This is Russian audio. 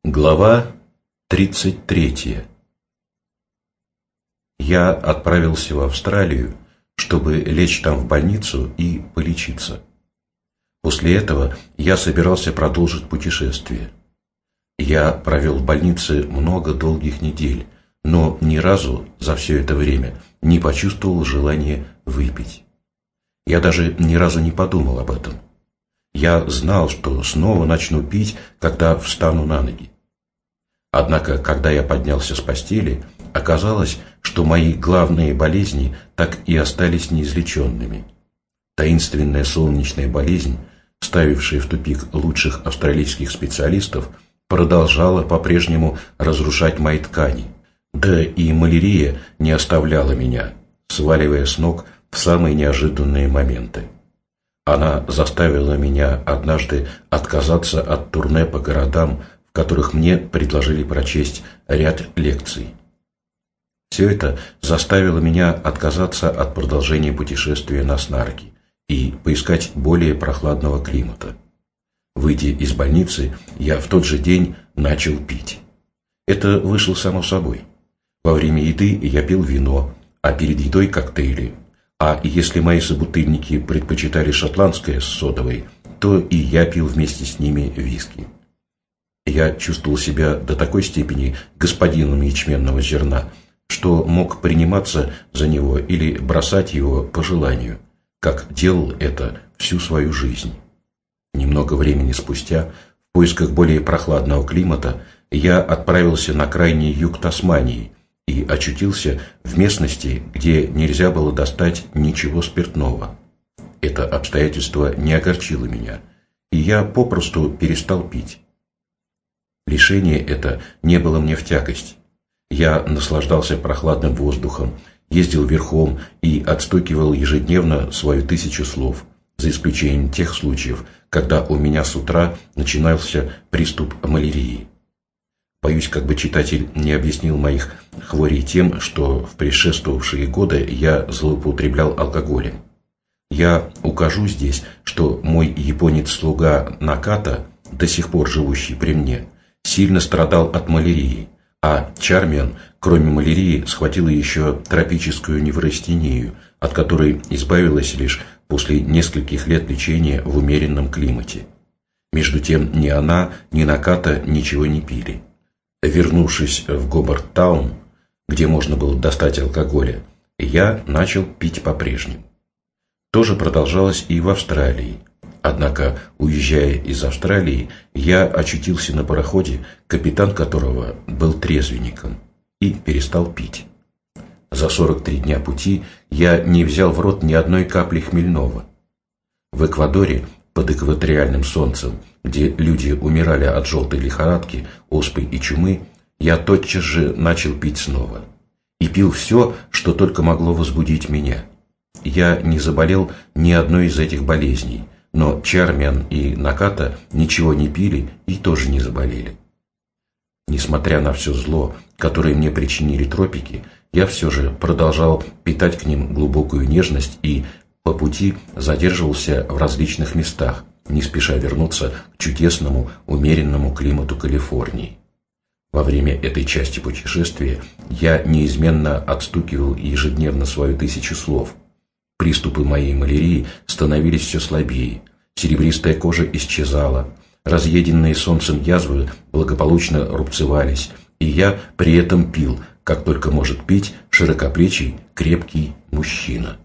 Глава 33. Я отправился в Австралию, чтобы лечь там в больницу и полечиться. После этого я собирался продолжить путешествие. Я провел в больнице много долгих недель, но ни разу за все это время не почувствовал желания выпить. Я даже ни разу не подумал об этом. Я знал, что снова начну пить, когда встану на ноги. Однако, когда я поднялся с постели, оказалось, что мои главные болезни так и остались неизлеченными. Таинственная солнечная болезнь, ставившая в тупик лучших австралийских специалистов, продолжала по-прежнему разрушать мои ткани. Да и малярия не оставляла меня, сваливая с ног в самые неожиданные моменты. Она заставила меня однажды отказаться от турне по городам, в которых мне предложили прочесть ряд лекций. Все это заставило меня отказаться от продолжения путешествия на снарке и поискать более прохладного климата. Выйдя из больницы, я в тот же день начал пить. Это вышло само собой. Во время еды я пил вино, а перед едой коктейли. А если мои собутыльники предпочитали шотландское с содовой, то и я пил вместе с ними виски. Я чувствовал себя до такой степени господином ячменного зерна, что мог приниматься за него или бросать его по желанию, как делал это всю свою жизнь. Немного времени спустя, в поисках более прохладного климата, я отправился на крайний юг Тасмании и очутился в местности, где нельзя было достать ничего спиртного. Это обстоятельство не огорчило меня, и я попросту перестал пить. Лишение это не было мне в тягость. Я наслаждался прохладным воздухом, ездил верхом и отстукивал ежедневно свою 1000 слов, за исключением тех случаев, когда у меня с утра начинался приступ малярии. Боюсь, как бы читатель не объяснил моих хворей тем, что в предшествовавшие годы я злоупотреблял алкоголем. Я укажу здесь, что мой японец-слуга Наката, до сих пор живущий при мне, сильно страдал от малярии, а Чармиан, кроме малярии, схватила еще тропическую неврастению, от которой избавилась лишь после нескольких лет лечения в умеренном климате. Между тем ни она, ни Наката ничего не пили. Вернувшись в Гобарт-таун, где можно было достать алкоголя, я начал пить по-прежнему. То же продолжалось и в Австралии. Однако, уезжая из Австралии, я очутился на пароходе, капитан которого был трезвенником, и перестал пить. За 43 дня пути я не взял в рот ни одной капли хмельного. В Эквадоре, под экваториальным солнцем, где люди умирали от желтой лихорадки, оспы и чумы, я тотчас же начал пить снова. И пил все, что только могло возбудить меня. Я не заболел ни одной из этих болезней, но Чармиан и Наката ничего не пили и тоже не заболели. Несмотря на все зло, которое мне причинили тропики, я все же продолжал питать к ним глубокую нежность и по пути задерживался в различных местах, не спеша вернуться к чудесному, умеренному климату Калифорнии. Во время этой части путешествия я неизменно отстукивал ежедневно свою 1000 слов. Приступы моей малярии становились все слабее, серебристая кожа исчезала, разъеденные солнцем язвы благополучно рубцевались, и я при этом пил, как только может пить широкоплечий, крепкий мужчина.